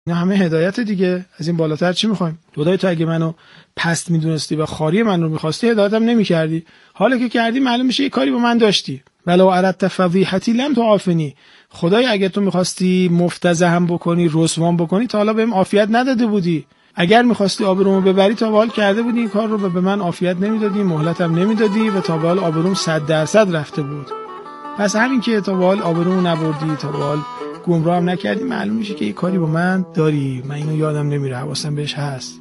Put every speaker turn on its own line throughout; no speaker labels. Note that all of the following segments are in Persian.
اینا همه هدایت دیگه، از این بالاتر چی می‌خوایم؟ خدای تو اگه منو پست میدونستی و خاری من رو می‌خواستی هدایتم نمی‌کردی. حالا که کردی معلوم میشه یه کاری با من داشتی. ولو اردت فضیحتی لم تعافنی. خدای اگه تو می‌خواستی مفتضحم بکنی، رسوام بکنی، تا حالا بهم عافیت نداده بودی. اگر می‌خواستی آبرومو ببری تا به حال کرده بودی این کار رو، به من عافیت نمیدادی، مهلتم نمیدادی و تا به حال آبروم 100% رفته بود. پس همین که تا به حال آبرومو نبردی، تا به حال گمراه هم نکردی، معلوم میشه که یه کاری با من داری. من اینو یادم نمیره، حواسم بهش هست.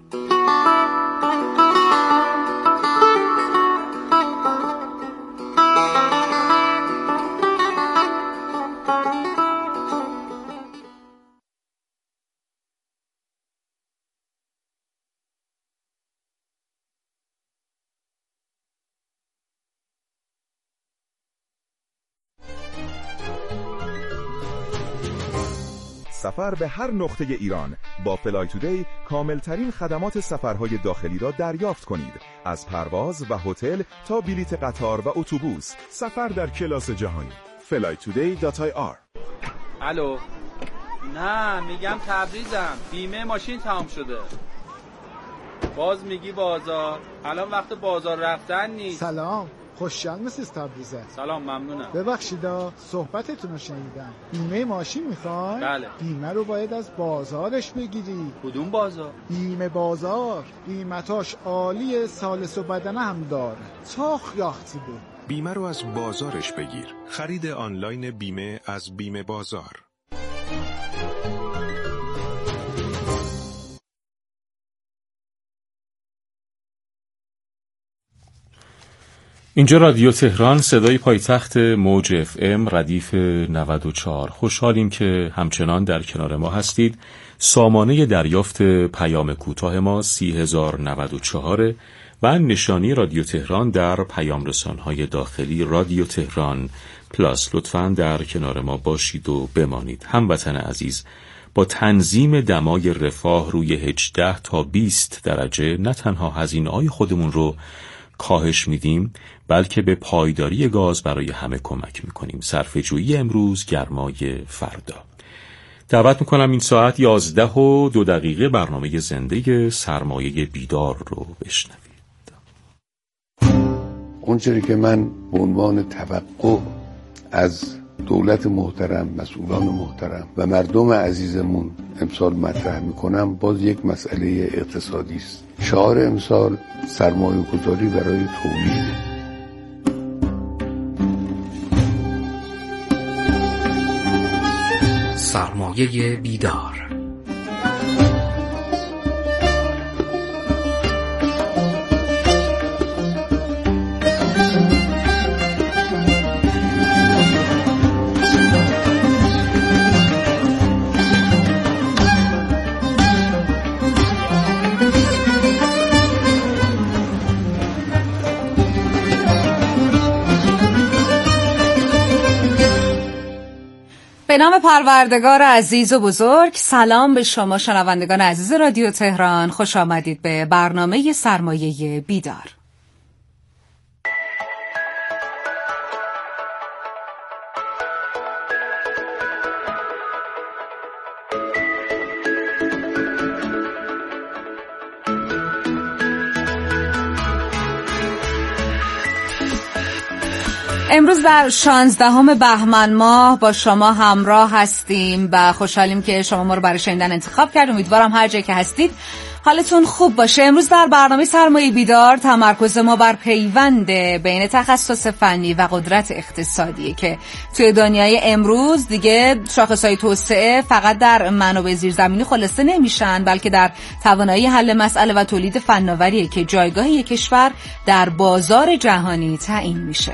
سفر به هر نقطه ایران با فلای تودی کاملترین خدمات سفرهای داخلی را دریافت کنید. از پرواز و هتل تا بلیط قطار و اتوبوس، سفر در کلاس جهانی. flytoday.ir.
الو. نه میگم تبریزم، بیمه ماشین تمام شده. باز میگی بازار، الان وقت بازار رفتن نیست.
سلام، خوشحال مسیز تبریزه.
سلام، ممنونم.
ببخشیدا صحبتتون رو شنیدم. بیمه ماشین میخوای؟
بله.
بیمه رو باید از بازارش بگیری.
کدوم بازار؟
بیمه بازار، قیمتاش عالیه، سالس و بدنه هم داره. تاخ یاختی بود.
بیمه رو از بازارش بگیر. خرید آنلاین بیمه از بیمه بازار.
اینجا رادیو تهران، صدای پایتخت موج اف ام ردیف 94. خوشحالیم که همچنان در کنار ما هستید. سامانه دریافت پیام کوتاه ما 30094 و نشانی رادیو تهران در پیام رسانهای داخلی رادیو تهران پلاس. لطفاً در کنار ما باشید و بمانید. هموطن عزیز، با تنظیم دمای رفاه روی 18 تا 20 درجه نه تنها هزینه‌های خودمون رو کاهش میدیم، بلکه به پایداری گاز برای همه کمک میکنیم. صرفه‌جویی امروز، گرمای فردا. دعوت میکنم این ساعت 11:02 برنامه زنده سرمایه بیدار رو بشنوید.
اونچه که من به عنوان توقع از دولت محترم، مسئولان محترم و مردم عزیزمون امسال مطرح میکنم، باز یک مسئله اقتصادی است. شعار امسال سرمایه گذاری برای تولید.
سرمایه بیدار.
به نام پروردگار عزیز و بزرگ، سلام به شما شنوندگان عزیز رادیو تهران. خوش آمدید به برنامه سرمایه بیدار. امروز در 16 بهمن ماه با شما همراه هستیم و خوشحالیم که شما ما رو برای شنیدن انتخاب کردید. امیدوارم هر جایی که هستید حالتون خوب باشه. امروز در برنامه سرمایه بیدار تمرکز ما بر پیوند بین تخصص فنی و قدرت اقتصادیه که توی دنیای امروز دیگه شاخصهای توسعه فقط در منابع زیرزمینی خلاصه نمیشن، بلکه در توانایی حل مسئله و تولید فناوریه که جایگاه یک کشور در بازار جهانی تعیین میشه.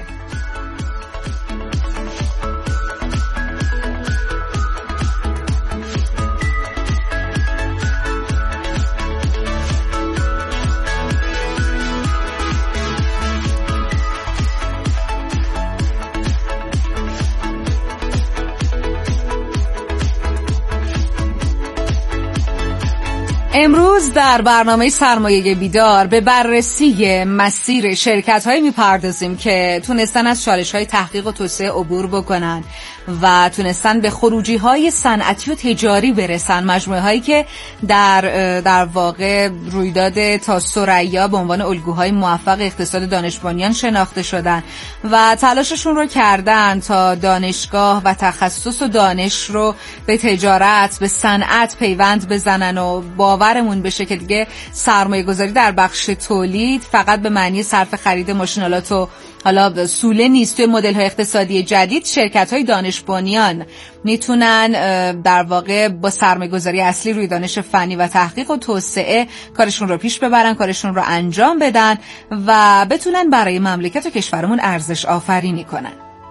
امروز در برنامه سرمایه بیدار به بررسی مسیر شرکت‌هایی می‌پردازیم که تونستن از چالش‌های تحقیق و توسعه عبور بکنن و تونستن به خروجی‌های صنعتی و تجاری برسن، مجموعه‌هایی که در واقع رویداد تا ثریا به عنوان الگوهای موفق اقتصاد دانش بنیان شناخته شدن و تلاششون رو کردن تا دانشگاه و تخصص و دانش رو به تجارت، به صنعت پیوند بزنن و باورمون بشه که دیگه سرمایه‌گذاری در بخش تولید فقط به معنی صرف خرید ماشین‌آلات و حالا سوله نیست. توی مدل‌های اقتصادی جدید شرکت‌های دانش بنیان میتونن در واقع با سرمایه‌گذاری اصلی روی دانش فنی و تحقیق و توسعه کارشون رو پیش ببرن، کارشون رو انجام بدن و بتونن برای مملکت و کشورمون ارزش آفرینی کنن.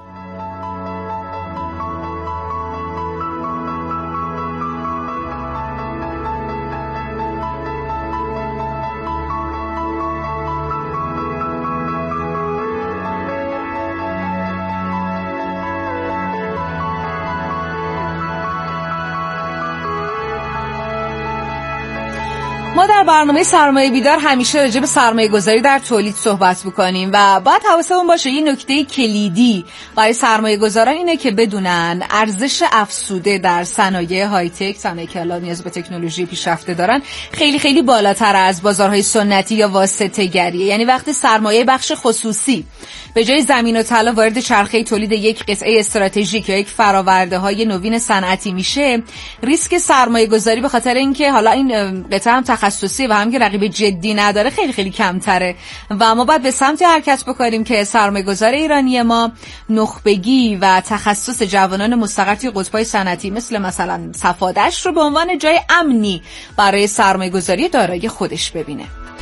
ما در برنامه سرمایه بیدار همیشه راجع به سرمایه گذاری در تولید صحبت می‌کنیم و باید حواسمون باشه یه نکته کلیدی برای سرمایه گذاران اینه که بدونن ارزش افزوده در صنایع های تک، صنایعی که الان نیاز به تکنولوژی پیشرفته دارن، خیلی خیلی بالاتر از بازارهای سنتی یا واسطه‌گریه. یعنی وقتی سرمایه بخش خصوصی به جای زمین و طلا وارد چرخه تولید یک قطعه استراتژیک یا یک فرآورده‌های نوین صنعتی میشه، ریسک سرمایه گذاری به خاطر اینکه حالا این قطعه هم تخصصی و هم که رقیب جدی نداره خیلی خیلی کمتره و ما باید به سمت حرکت بکنیم که سرمایه‌گذار ایرانی ما نخبگی و تخصص جوانان مستقر توی قطب‌های صنعتی مثلا صفادش رو به عنوان جای امنی برای سرمایه‌گذاری دارای خودش ببینه.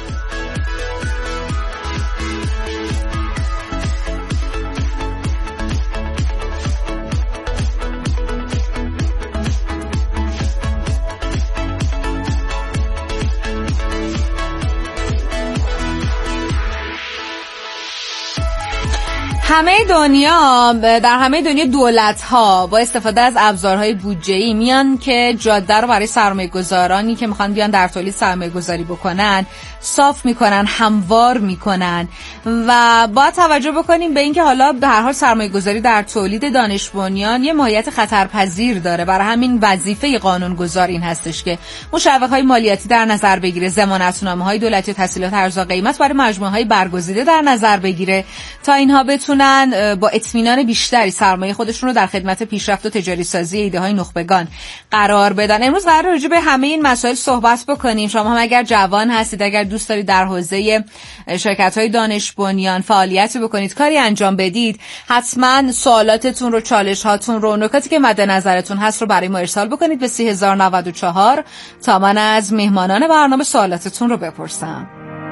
در همه دنیا دولت‌ها با استفاده از ابزارهای بودجه‌ای میان که جاده رو برای سرمایه‌گذارانی که میخوان بیان در تولید سرمایه‌گذاری بکنن صاف میکنن، هموار میکنن و باید توجه بکنیم به اینکه حالا به هر حال سرمایه‌گذاری در تولید دانش بنیان یه ماهیت خطرپذیر داره. برای همین وظیفه قانونگذار این هستش که مشوق‌های مالیاتی در نظر بگیره، ضمانتنامه‌های دولتی و تسهیلات ارزها قیمت برای مجموعه‌های برگزیده در نظر بگیره تا اینها بتونن با اطمینان بیشتری سرمایه خودشون رو در خدمت پیشرفت و تجاری سازی ایده‌های نخبگان قرار بدن. امروز قراره راجع به همه این مسائل صحبت بکنیم. شما هم اگر جوان هستید، اگر دوست دارید در حوزه شرکت‌های دانش بنیان فعالیت بکنید، کاری انجام بدید، حتما سوالاتتون رو، چالش‌هاتون رو، نکاتی که مد نظرتون هست رو برای ما ارسال بکنید به 3094 تا من از مهمانان برنامه سوالاتتون رو بپرسم.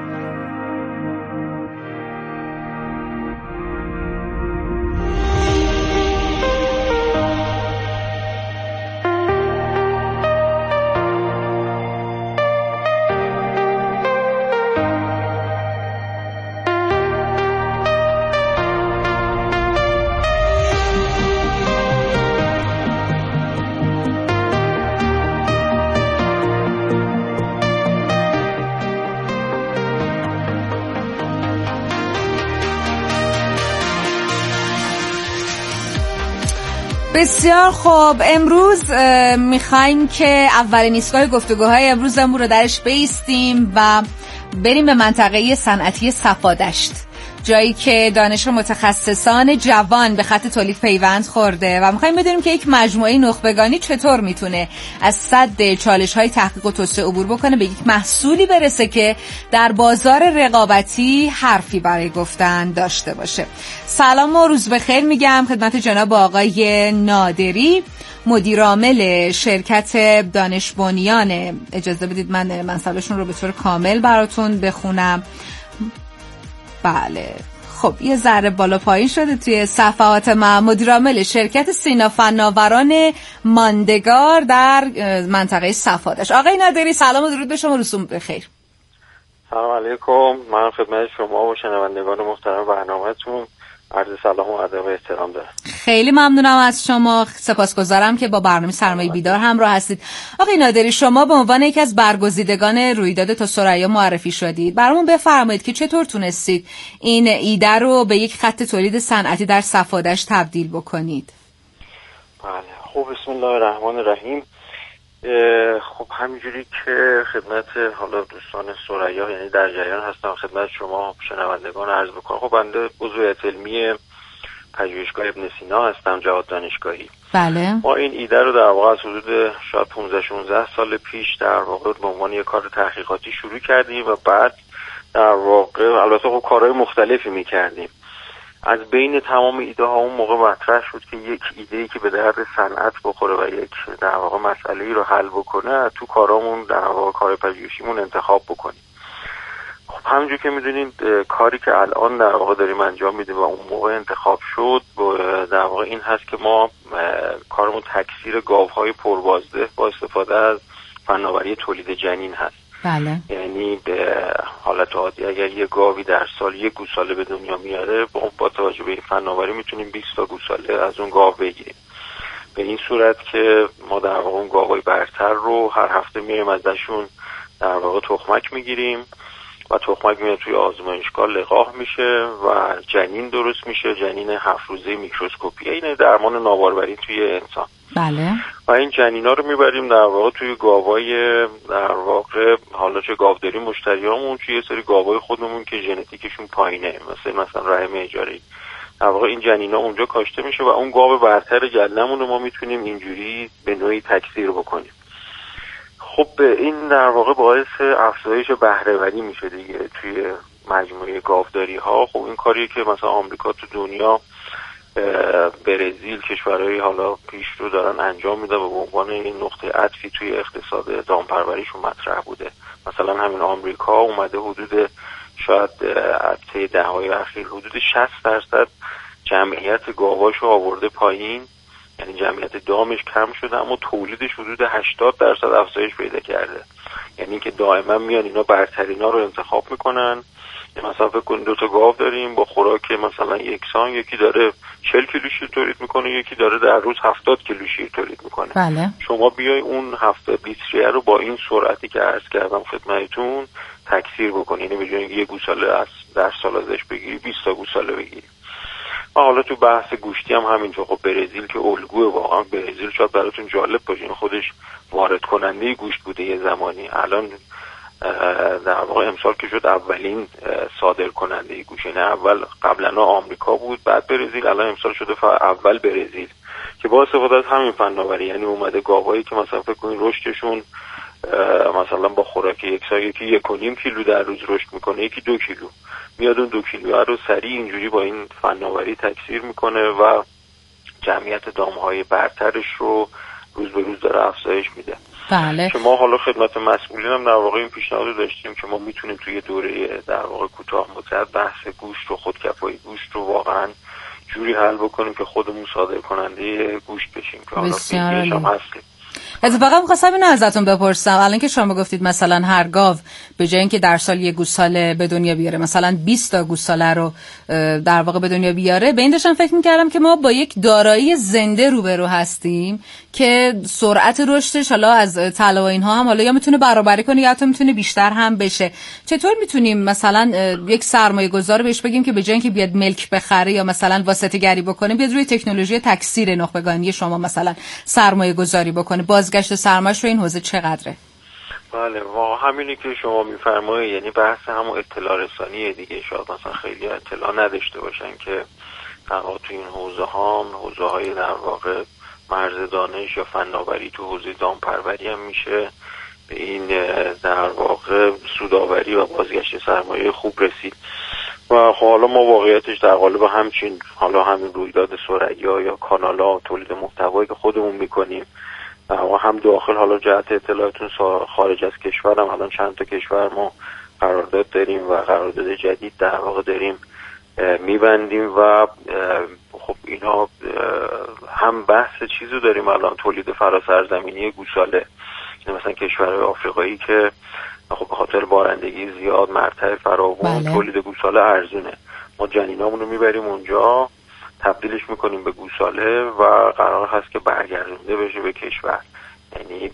بسیار خوب، امروز میخوایم که اولین ایستگاه گفتگوهای امروزمون رو درش بیستیم و بریم به منطقه صنعتی صفادشت، جایی که دانش متخصصان جوان به خط تولید پیوند خورده و میخوایم بدونیم که یک مجموعه نخبگانی چطور میتونه از سد چالش‌های تحقیق و توسعه عبور بکنه، به یک محصولی برسه که در بازار رقابتی حرفی برای گفتن داشته باشه. سلام و روز بخیر میگم خدمت جناب آقای نادری، مدیرعامل شرکت دانش بنیان. اجازه بدید من منصبشون رو به طور کامل براتون بخونم. بله، خب یه ذره بالا پایین شده توی صفحات ما. مدیرعامل شرکت سینا فناوران ماندگار در منطقه صفادش. آقای نادری سلام و درود به شما، روزتون بخیر.
سلام علیکم، من خدمت شما و شنوندگان محترم برنامه‌تون عرض سلام و ادب و احترام دارم.
خیلی ممنونم از شما، سپاسگزارم که با برنامه سرمایه بیدار همراه هستید. آقای نادری، شما به عنوان یکی از برگزیدگان رویداد تا ثریا معرفی شدید. برامون بفرمایید که چطور تونستید این ایده رو به یک خط تولید صنعتی در صفادش تبدیل بکنید؟
بله خب بسم الله الرحمن الرحیم. خب همینجوری که خدمت حالا دوستان ثریا یعنی در جریان هستم خدمت شما شنوندگان عرض بکنم. خب بنده عضو هیئت علمی پژوهشگاه ابن سینا هستم، جواد دانشگاهی.
بله.
ما این ایده رو در واقع از حدود شاید 15-16 سال پیش در واقع به عنوان یک کار تحقیقاتی شروع کردیم و بعد در واقع البته خب کارهای مختلفی می‌کردیم. از بین تمام ایده ها اون موقع مطرح شد که یک ایده‌ای که به درد صنعت بخوره و یک در واقع مسئله‌ای رو حل بکنه تو کارامون در واقع کار پژوهشیمون انتخاب بکنیم. خب همونجور که می‌دونید کاری که الان در واقع داریم انجام میدیم و اون موقع انتخاب شد در واقع این هست که ما کارمون تکثیر گاوهای پربازده با استفاده از فناوری تولید جنین هست.
بله.
یعنی به حالت عادی اگر یه گاوی در سال یک گوساله به دنیا میاره با توجه به این فناوری میتونیم 20 تا گوساله از اون گاو بگیریم، به این صورت که ما در واقع اون گاوهای برتر رو هر هفته میریم ازشون در واقع تخمک میگیریم و تخمک میاد توی آزمایشگاه لقاح میشه و جنین درست میشه، جنین 7 روزه میکروسکوپی. اینه درمان ناباروری توی انسان.
بله.
و این جنینا رو میبریم در واقع توی گاوای در واقع حالا چه گاوداری مشتریامون، توی یه سری گاوای خودمون که ژنتیکشون پایینه مثلا رحم اجاری، در واقع این جنینا اونجا کاشته میشه و اون گاو برتر گله‌مون رو ما میتونیم اینجوری به نوعی تکثیر بکنیم. خب این در واقع باعث افزایش بهره‌وری میشه دیگه توی مجموعه گاوداری ها. خب این کاریه که مثلا آمریکا تو دنیا، برزیل، کشورهای حالا پیشرو دارن انجام میده و به عنوان این نقطه عطفی توی اقتصاد دامپروریشون مطرح بوده. مثلا همین آمریکا اومده حدود شاید طی دهه‌های اخیر حدود 60% جمعیت گاواشو آورده پایین، یعنی جمعیت دامش کم شده اما تولیدش حدود 80% افزایش پیدا کرده. یعنی که دائما میان اینا برترینا رو انتخاب میکنن. مثلا فکر کنید 2 تا گاو داریم با خوراک مثلا یکسان، یکی داره 40 کیلو شیر تولید میکنه، یکی داره در روز 70 کیلو شیر تولید میکنه.
بله.
شما بیای اون 70 لیتریه رو با این سرعتی که عرض کردم خدمتتون تکثیر بکنی، یعنی بجای اینکه یه گوساله از در سال ازش بگیری 20 تا گوساله بگیری. حالا تو بحث گوشتی هم همینطور. خب برزیل که الگوه، واقعا برزیل شاید براتون جالب باشه، خودش وارد کننده گوشت بوده یه زمانی، الان در واقع امسال که شد اولین صادر کننده گوشت. یعنی اول قبلا آمریکا بود، بعد برزیل، الان امسال شده اول برزیل که با استفاده از همین فناوری، یعنی اومده گاوایی که مثلا فکر کنید رشدشون مثلا با خوراک یکسان یکی 1.5 کیلو در روز رشد میکنه، یکی 2 کیلو، میاد اون 2 کیلو رو سریع اینجوری با این فناوری تکثیر میکنه و جمعیت دامهای برترش رو روز به روز داره افزایش میده.
بله.
که ما حالا خدمت مسئولین هم در واقع این پیشنهاد داشتیم که ما میتونیم توی دوره در واقع کوتاه مدت بحث گوشت و خودکفایی گوشت رو واقعا جوری حل بکنیم که خودمون صادر کننده گوشت بشیم که حالا پیشش هم هستیم.
اتفاقا می‌خواستم اینو ازتون بپرسم، الان که شما گفتید مثلا هر گاو به جای اینکه در سال یک گوساله به دنیا بیاره مثلا 20 تا گوساله رو در واقع به دنیا بیاره، به این داشتم فکر می‌کردم که ما با یک دارایی زنده روبرو هستیم که سرعت رشدش حالا از طلا و اینها هم حالا یا میتونه برابری کنه یا حتی میتونه بیشتر هم بشه. چطور میتونیم مثلا یک سرمایه‌گذار بهش بگیم که به جای اینکه بیاد ملک بخره یا مثلا واسطه‌گری بکنه بیاد روی تکنولوژی تکثیر نخبگانی شما مثلا سرمایه‌گذاری بکنه؟ بازگشت سرمایه‌اش رو این حوزه چقدره؟
بله واقعا همینی که شما میفرمایید، یعنی بحث همون اطلاع رسانیه دیگه. شاید مثلا خیلی اطلاع نداشته باشن که در واقع تو این حوزه های در واقع مرز دانش یا فناوری تو حوزه دامپروری هم میشه به این در واقع سودآوری و بازگشت سرمایه خوب رسید. و حالا ما واقعیتش در قالب همچین حالا همین رویداد ثریا یا کانال‌ها تولید محتوایی که خودمون میکنیم و هم داخل حالا جهت اطلاعاتون خارج از کشور هم الان چند تا کشور ما قرارداد داریم و قرارداد جدید در واقع داریم میبندیم و خب اینا هم بحث چیزو داریم الان تولید فراسرزمینی گوساله، مثلا کشورهای آفریقایی که خب به خاطر بارندگی زیاد مرتع فراوان تولید گوساله ارزونه، ما جنینامون رو میبریم اونجا تبدیلش میکنیم به گوساله و قرار هست که برگردونده بشه به کشور. یعنی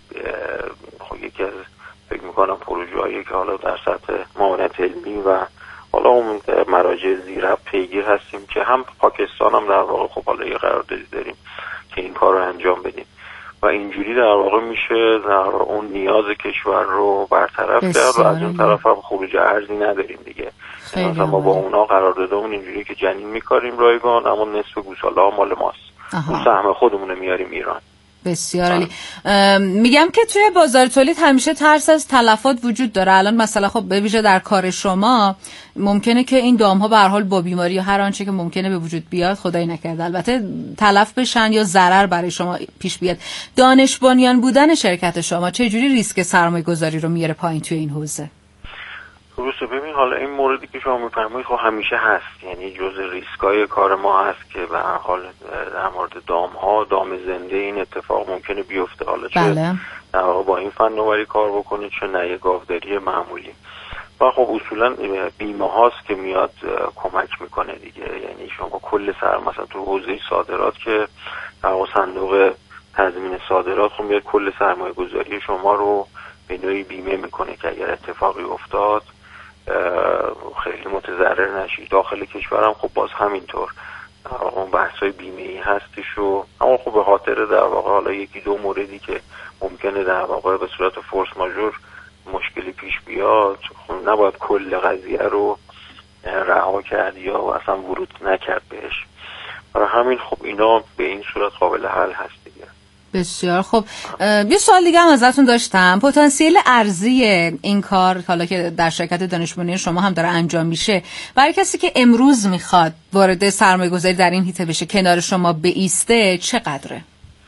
خب یکی از فکر میکنم پروژه‌هایی که حالا در سطح معاونت علمی و حالا اون مراجع زیرب پیگیر هستیم که هم پاکستان هم در واقع خب حالا یه قراردادی داریم که این کار رو انجام بدیم و اینجوری در واقع میشه در اون نیاز کشور رو برطرف کرد و از اون طرف هم خروج ارزی نداریم دیگه. مثلا ما با اونا قراردادمون اینجوری که جنین میکاریم رایگان، اما نصف گوساله ها مال ماست. اون سهم خودمونه میاریم ایران.
بسیار عالی. میگم که توی بازار تولید همیشه ترس از تلفات وجود داره. الان مثلا خب به ویژه در کار شما ممکنه که این دام‌ها به هر حال با بیماری یا هر آنچه که ممکنه به وجود بیاد، خدای نکرده البته، تلف بشن یا ضرر برای شما پیش بیاد. دانش بنیان بودن شرکت شما چه جوری ریسک سرمایه‌گذاری رو میاره پایین توی این حوزه؟
درسته. ببین حالا این موردی که شما میفرمایید خب همیشه هست، یعنی جزء ریسکای کار ما هست که به هر حال در مورد دام زنده این اتفاق ممکنه بیفته. حالا چه در واقع با این فناوری کار بکنید چه نه گاوداری معمولی. و خب اصولا بیمه هاست که میاد کمک میکنه دیگه. یعنی شما کل مثلا تو حوزه صادرات که در واقع صندوق تضمین صادرات خب میاد کل سرمایه گذاری شما رو به نوعی بیمه میکنه که اگر اتفاقی افتاد خیلی متضرر نشی. داخل کشورم خب باز همینطور اون بحث‌های بیمه‌ای هستش و اما خب به خاطر در واقع حالا یکی دو موردی که ممکنه در واقع به صورت فورس ماژور مشکلی پیش بیاد، خب نباید کل قضیه رو رها کرد یا اصلا ورود نکرد بهش. برای همین خب اینا به این صورت قابل حل هست دیگه.
بسیار خب. یه سوال دیگه هم ازتون داشتم. پتانسیل ارزی این کار حالا که در شرکت دانش بنیان شما هم داره انجام میشه، برای کسی که امروز میخواد وارد سرمایه گذاری در این حیطه بشه کنار شما بایسته چقدره؟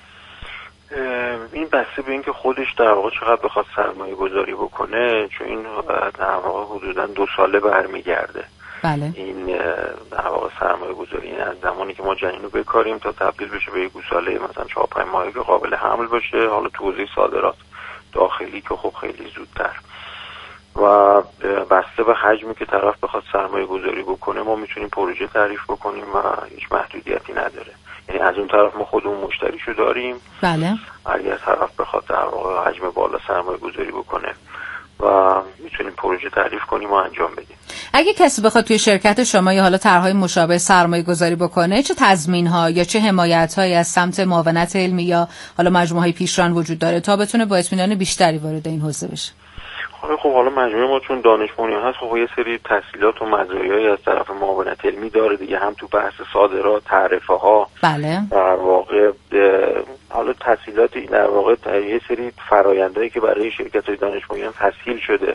این بسته به این که خودش در واقع چقدر بخواد سرمایه گذاری بکنه، چون این در واقع حدوداً 2 ساله برمیگرده.
بله.
این در واقع سرمایه گذاری از زمانی که ما جنین رو بکاریم تا تبدیل بشه به یک گوساله مثلا 4-5 ماهه که قابل حمل باشه، حالا تو حوزه صادرات داخلی که خب خیلی زودتر. و بسته به حجمی که طرف بخواد سرمایه گذاری بکنه ما میتونیم پروژه تعریف بکنیم و هیچ محدودیتی نداره. یعنی از اون طرف ما خودمون مشتریشو داریم.
بله.
اگر طرف بخواد در واقع حجم بالا سرمایه گذاری بکنه و میتونیم پروژه تعریف کنیم و انجام بدیم.
اگه کسی بخواد توی شرکت شما یا حالا طرح‌های مشابه سرمایه گذاری بکنه، چه تضمین‌ها یا چه حمایت‌هایی از سمت معاونت علمی یا حالا مجموعه‌های پیشران وجود داره تا بتونه با اطمینان بیشتری وارد این حوزه بشه؟
خب حالا مجموعه ما چون دانش بنیان هست خب یه سری تسهیلات و مزایایی از طرف معاونت علمی داره دیگه، هم تو بحث صادرات، تعرفه ها.
بله.
در واقع حالا تسهیلاتی در واقع یه سری فرآیندایی که برای شرکت‌های دانش بنیان تسهیل شده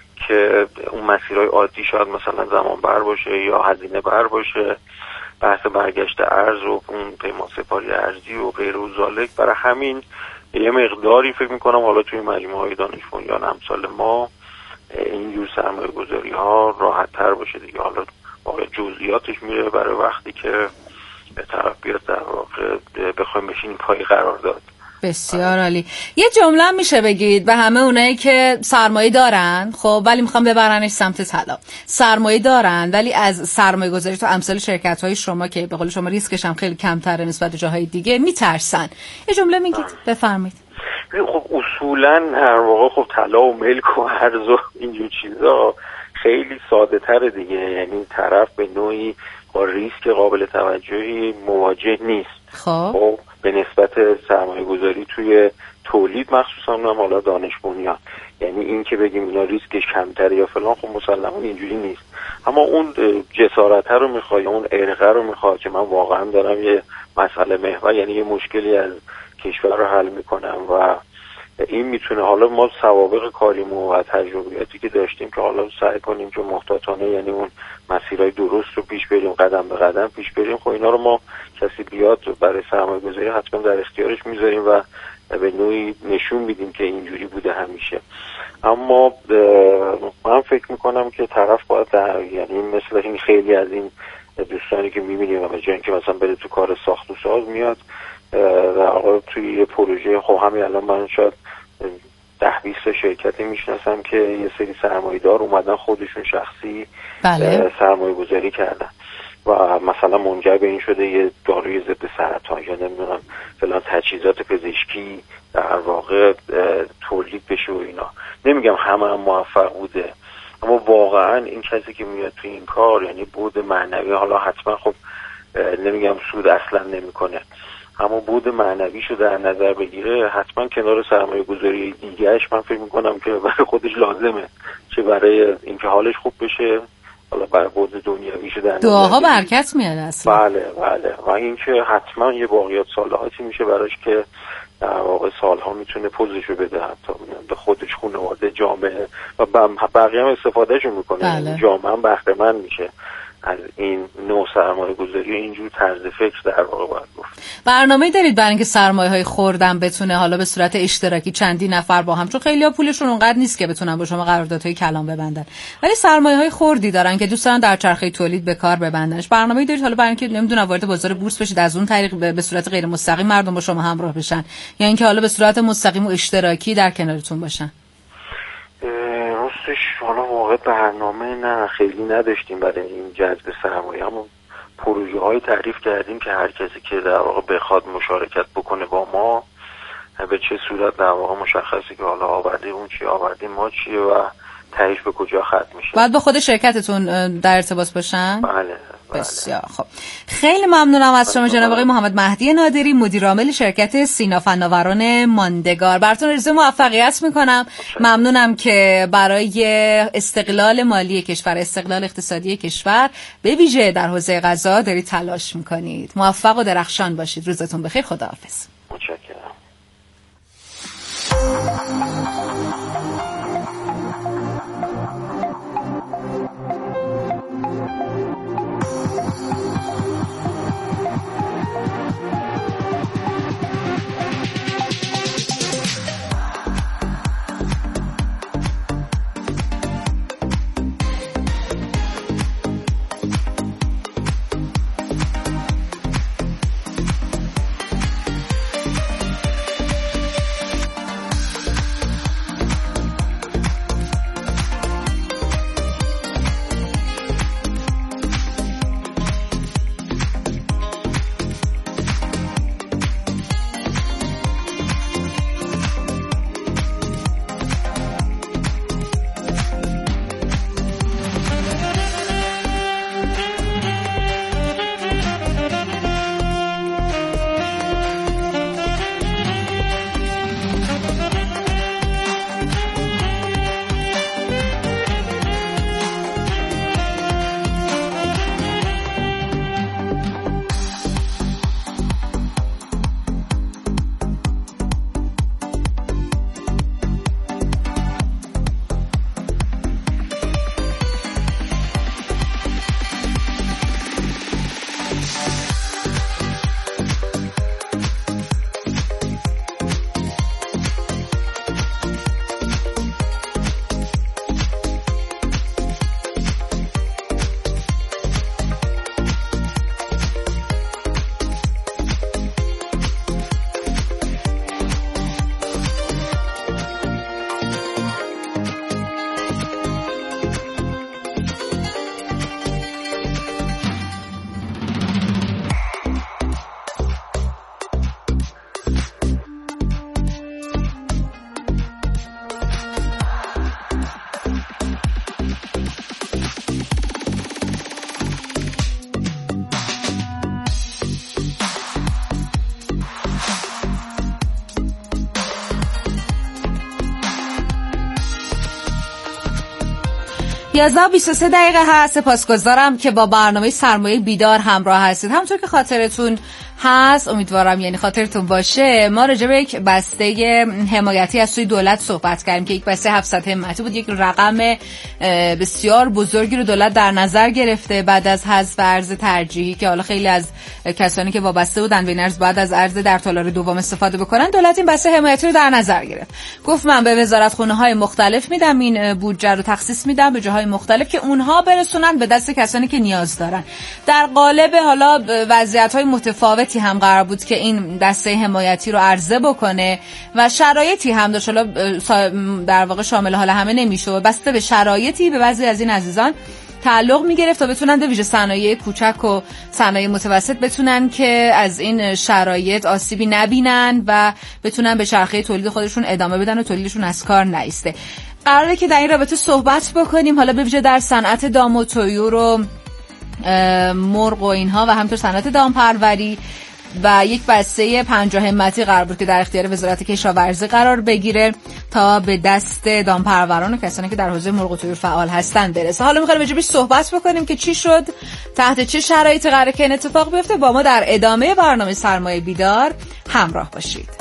که اون مسیرهای عادی شاید مثلا زمان بر باشه یا هزینه بر باشه، بحث برگشت ارز و اون پیمان سپاری ارزی و غیر و ذالک. برای همین یه مقداری فکر میکنم حالا توی مجموعه دانش بنیان امثال ما این جور سرمایه گذاری ها راحت تر باشه دیگه. حالا واقع جزئیاتش میره برای وقتی که به طرف بیاد در واقع بخوایم بشینیم پای قرار داد.
بسیار عالی. یه جمله هم میشه بگید به همه اونایی که سرمایه دارن خب ولی میخوام ببرنش سمت طلا، سرمایه دارن ولی از سرمایه گذاری تو امثال شرکت های شما که به قول شما ریسکش هم خیلی کمتره نسبت به جاهای دیگه میترسن، یه جمله میگید بفرمایید.
خب اصولا هر واقع خب طلا و ملک و ارز و اینجور چیزا خیلی ساده تره دیگه، یعنی طرف به نوعی با ریسک قابل توجهی مواجه نیست. خب به نسبت سرمایه گذاری توی تولید مخصوصا هم حالا دانش بنیان، یعنی این که بگیم اینا ریسکش کمتره یا فلان خب مسلما اینجوری نیست، اما اون جسارت رو میخواد، اون ارقه رو میخواد که من واقعا دارم یه مسئله محور یعنی یه مشکلی از کشور رو حل میکنم و این میتونه حالا ما سوابق کاریمو و تجربیاتی که داشتیم که حالا سعی کنیم که محتاطانه یعنی اون مسیرهای درست رو پیش بریم، قدم به قدم پیش بریم. خب اینا رو ما کسی بیاد برای سرمایه گذاری حتما در اختیارش میذاریم و به نوعی نشون میدیم که اینجوری بوده همیشه. اما من فکر میکنم که طرف باید یعنی مثل این خیلی از این دوستانی که میبینیم و جایی که مثلا بره تو کار ساخت و ساز میاد در واقع توی یه پروژه، خب همین الان من شاید 10-20 شرکتی میشناسم که یه سری سرمایه‌دار اومدن خودشون شخصی سرمایه گذاری کردن و مثلا منجر به این شده یه داروی ضد سرطان یا نمیدونم فلان تجهیزات پزشکی در واقع تولید بشه و اینا. نمیگم همه هم موفق بوده، اما واقعا این کسی که میاد تو این کار یعنی بود معنوی، حالا حتما خب نمیگم سود اصلا نمیکنه، همون بود معنویشو در نظر بگیره، حتما کنار سرمایه گذاری دیگهش من فکر میکنم که برای خودش لازمه، چه برای اینکه حالش خوب بشه، حالا برای بود دنیویشو در نظر
دعاها برکت میاد اصلا.
بله و اینکه حتما یه باقیات صالحاتی میشه براش که در واقع سالها میتونه پوزشو بده، حتی به خودش، خانواده، جامعه و بقیه هم استفادهشو میکنه.
بله.
جامعه هم بهره مند میشه از این نوع سرمایه گذاری، اینجور طرز فکر در واقع باید گفت.
برنامه‌ای دارید برای اینکه سرمایه های خوردن بتونه حالا به صورت اشتراکی چندین نفر با هم، چون خیلی‌ها پولشون اونقدر نیست که بتونن با شما قراردادهای کلان ببندن، ولی سرمایه های خوردی دارن که دوست دارن در چرخه تولید به کار ببندنش، برنامه‌ای دارید حالا برای اینکه نمیدونم وارد بازار بورس بشید، از اون طریق به صورت غیر مستقیم مردم با شما همراه بشن، یا اینکه حالا به صورت مستقیم و اشتراکی در کنارتون باشن؟
راستش حالا واقع برنامه نه خیلی نداشتیم برای این جذب سرمایه، همون پروژه های تعریف کردیم که هر کسی که در واقع بخواد مشارکت بکنه با ما به چه صورت در واقع مشخصه که حالا آورده اون چی، آورده ما چیه و تهیش به کجا ختم میشه.
باید با خود شرکتتون در ارتباط باشن؟
بله.
بسیار خب، خیلی ممنونم از شما جناب آقای محمد مهدی نادری، مدیر عامل شرکت سینا فناوران ماندگار. براتون آرزوی موفقیت میکنم. ممنونم که برای استقلال مالی کشور، استقلال اقتصادی کشور به ویژه در حوزه غذا دارید تلاش میکنید. موفق و درخشان باشید. روزتون بخیر. خداحافظ.
متشکرم.
یازده 23 دقیقه هست. سپاسگزارم که با برنامه سرمایه بیدار همراه هستید. همونطور که خاطرتون هست، امیدوارم یعنی خاطرتون باشه، ما راجع به یک بسته حمایتی از سوی دولت صحبت کردیم که یک بسته 700 حمایتی بود. یک رقم بسیار بزرگی رو دولت در نظر گرفته بعد از حذف ارز ترجیحی که حالا خیلی از کسانی که وابسته بودن به این ارز بعد از ارز در تالار دوم استفاده بکنن. دولت این بسته حمایتی رو در نظر گرفت، گفت من به وزارتخونه‌های مختلف میدم این بودجه رو تخصیص میدم به جاهای مختلف که اونها برسونن به دست کسانی که نیاز دارن. در قالب حالا وضعیت‌های متفاوتی هم قرار بود که این دسته حمایتی رو عرضه بکنه و شرایطی هم داشت، حالا در واقع شامل حال همه نمیشه، بسته به شرایطی به بعضی از این عزیزان تعلق میگرفت تا بتونن به ویژه صنایع کوچک و صنایع متوسط بتونن که از این شرایط آسیبی نبینن و بتونن به چرخه تولید خودشون ادامه بدن و تولیدشون از کار نایسته. قراره که در این رابطه صحبت بکنیم، حالا به ویژه در صنعت دام و طیور و مرغ و اینها و همینطور صنعت دامپروری. و یک بسته 50 همتی قرار بود که در اختیار وزارت کشاورزی قرار بگیره تا به دست دامپروران و کسانی که در حوزه مرغ و طیور فعال هستن برسه. حالا می‌خوایم راجع بهش صحبت بکنیم که چی شد، تحت چه شرایطی قراره که این اتفاق بیفته. با ما در ادامه برنامه سرمایه بیدار همراه باشید.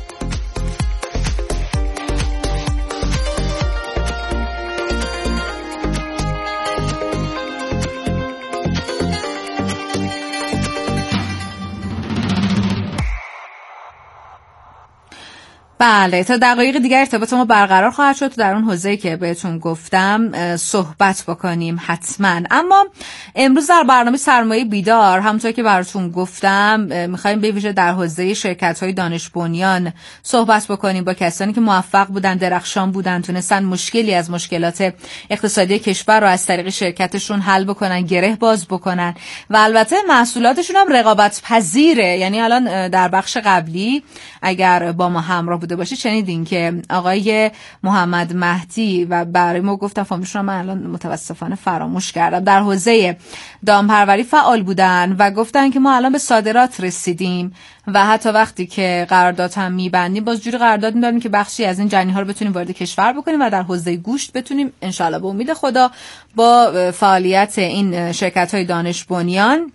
بله، تا دقایق دیگر ارتباط ما برقرار خواهد شد در اون حوزه‌ای که بهتون گفتم صحبت بکنیم حتما. اما امروز در برنامه سرمایه بیدار همونطور که براتون گفتم می‌خوایم به ویژه در حوزه شرکت‌های دانش بنیان صحبت بکنیم با کسانی که موفق بودن، درخشان بودن، تونستن مشکلی از مشکلات اقتصادی کشور رو از طریق شرکتشون حل بکنن، گره باز بکنن و البته محصولاتشون هم رقابت پذیره. یعنی الان در بخش قبلی اگر با ما همراه باشید شنیدین که آقای محمد مهدی و برای ما گفتن فامیلشون من الان متاسفانه فراموش کردم، در حوزه دامپروری فعال بودن و گفتن که ما الان به صادرات رسیدیم و حتی وقتی که قرارداد هم میبندیم باز جوری قرارداد میبندیم که بخشی از این جنین ها رو بتونیم وارد کشور بکنیم و در حوزه گوشت بتونیم انشالله به امید خدا با فعالیت این شرکت های دانش بنیان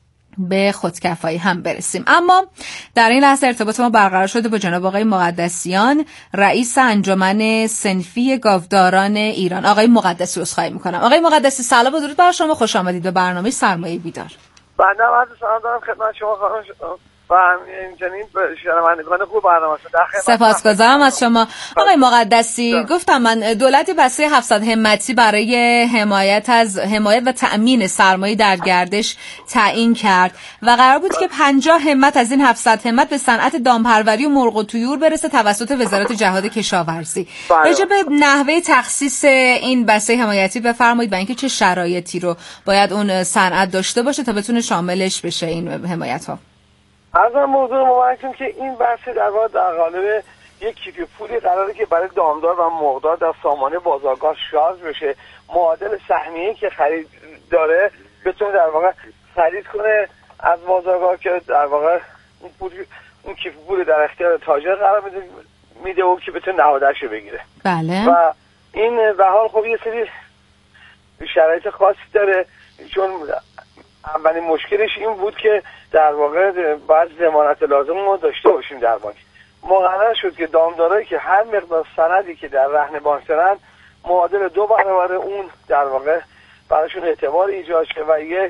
به خودکفایی هم برسیم. اما در این لحظه ارتباط ما برقرار شده با جناب آقای مقدسیان، رئیس انجمن صنفی گاوداران ایران. آقای مقدسی عذرخواهی میکنم. آقای مقدسی سلام و درود بر شما، خوش آمدید به برنامه سرمایه بیدار.
بنده عرض سلام دارم خدمت شما خانم و همچنین شنوندگان خوب برنامه.
سپاسگزارم از شما آقای مقدسی. گفتم من دولت بسته 700 همتی برای حمایت و تأمین سرمایه در گردش تعیین کرد و قرار بود که 50 همت از این 700 همت به صنعت دامپروری و مرغ و طیور برسه توسط وزارت جهاد کشاورزی. راجع به نحوه تخصیص این بسته حمایتی بفرمایید و اینکه چه شرایطی رو باید اون صنعت داشته باشه تا بتونه شاملش بشه این حمایت ها.
از این موضوع مبارکتون که این بحث در واقع در قالب یک کیف پولی قراره که برای دامدار و مرغدار در سامانه بازارگاه شارژ بشه، معادل سهمیه‌ای که خرید داره بتونه در واقع خرید کنه از بازارگاه که در واقع اون کیف پول در اختیار تاجر قرار میده و که بتونه نهادش رو بگیره.
بله.
و این به حال خب یه سری شرایط خاصی داره، چون اولین مشکلش این بود که در واقع باید ضمانت لازم رو داشته باشیم در بانک. مقرر شد که دامدارایی که هر مقدار سندی که در رهن بانک دارن معادل 2 برابر اون در واقع براشون اعتبار ایجاد شه و یه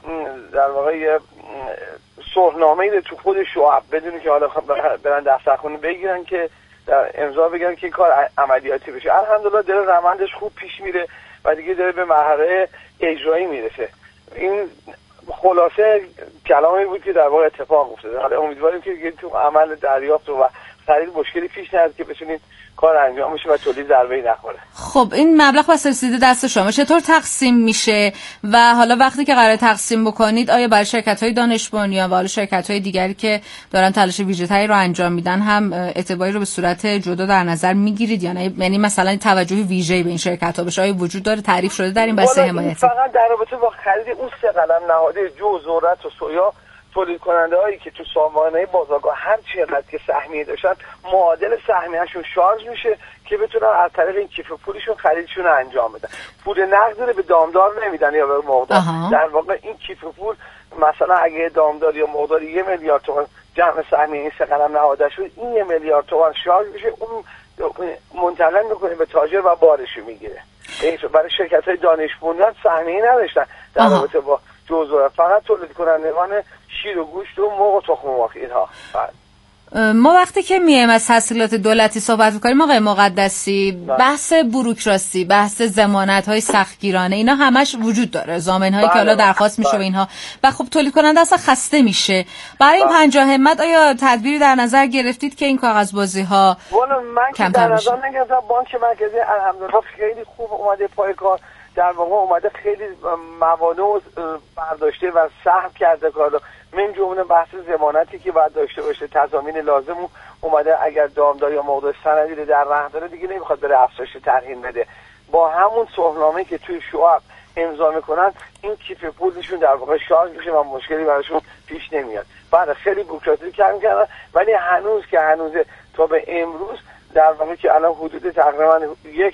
در واقع یه صلحنامه‌ای رو تو خود شعب بدون که حالا برن دفترخونه بگیرن که در امضا بگیرن که این کار عملیاتی بشه. الحمدلله داره روندش خوب پیش میره و دیگه داره به مرحله اجرایی میرسه. این خلاصه کلامی بود که در واقع اتفاق افتاده. حالا امیدواریم که دیگه تو عمل دریافت و خرید مشکلی پیش نیاد که بتونید کار انجام بشه و تولید ضربه‌ای نخوره.
خب این مبلغ بس رسیده دست شما، چطور تقسیم میشه و حالا وقتی که قرار تقسیم بکنید آیا برای شرکت‌های دانش بنیان و حالا شرکت‌های دیگری که دارن تلاش ویژه‌تری رو انجام میدن هم اعتباری رو به صورت جدا در نظر میگیرید یا نه؟ یعنی مثلا توجه ویژه‌ای به این شرکت‌ها بشه آیا وجود داره، تعریف شده در این بسته حمایتی؟
فقط در رابطه با خرید اون 3 قلم نهاده جو، ذرت و سویا تولید کننده هایی که تو سامانه بازارگاه هر چقدر که سهمیه داشتن معادل سهمیه‌شون شارژ میشه که بتونن از طریق این کیف پولشون خریدشون رو انجام بدن. پول نقد رو به دامدار نمیدن یا به مرغدار. در واقع این کیف پول مثلا اگه دامدار یا مرغدار 1 میلیارد تومان جمع سهمیه این 3 قلم نهاده شد، این 1 میلیارد تومان شارژ میشه، اون منتقل میکنه به تاجر و بارش میگیره. برای شرکت‌های دانش بنیان سهمیه نداشتن در رابطه با جزء، فقط تولید کنندگان شیر و گوشت و مرغ و تخم مرغ اینها.
ما وقتی که میایم از تحصیلات دولتی صحبت می‌کنیم آقای مقدسی، بحث بوروکراسی، بحث ضمانت‌های سختگیرانه اینا همش وجود داره، ضامن‌هایی که حالا درخواست میشه و اینها و خب تولید کننده اصلا خسته میشه. برای این 50 همت آیا تدبیری در نظر گرفتید که این کاغذبازی‌ها
کمتر بشه؟ من در نظر نگرفتم. بانک مرکزی الحمدلله خیلی خوب اومده پای کار، در واقع اومده خیلی موانع برداشته و سهم کرده کارو، من جمله بحث ضمانتی که باید داشته باشه، تضامین لازم اومده اگر دامدار یا مرغدار سندی رو در رهن داره دیگه نمیخواد بره افزایش ترهین بده، با همون صلحنامه‌ای که توی شعب امضا میکنن این کیف پولشون در واقع شارژ میشه و مشکلی براشون پیش نمیاد. بعد خیلی بوروکراسی کم کردن، ولی هنوز تا به امروز در واقع که الان حدود تقریبا 1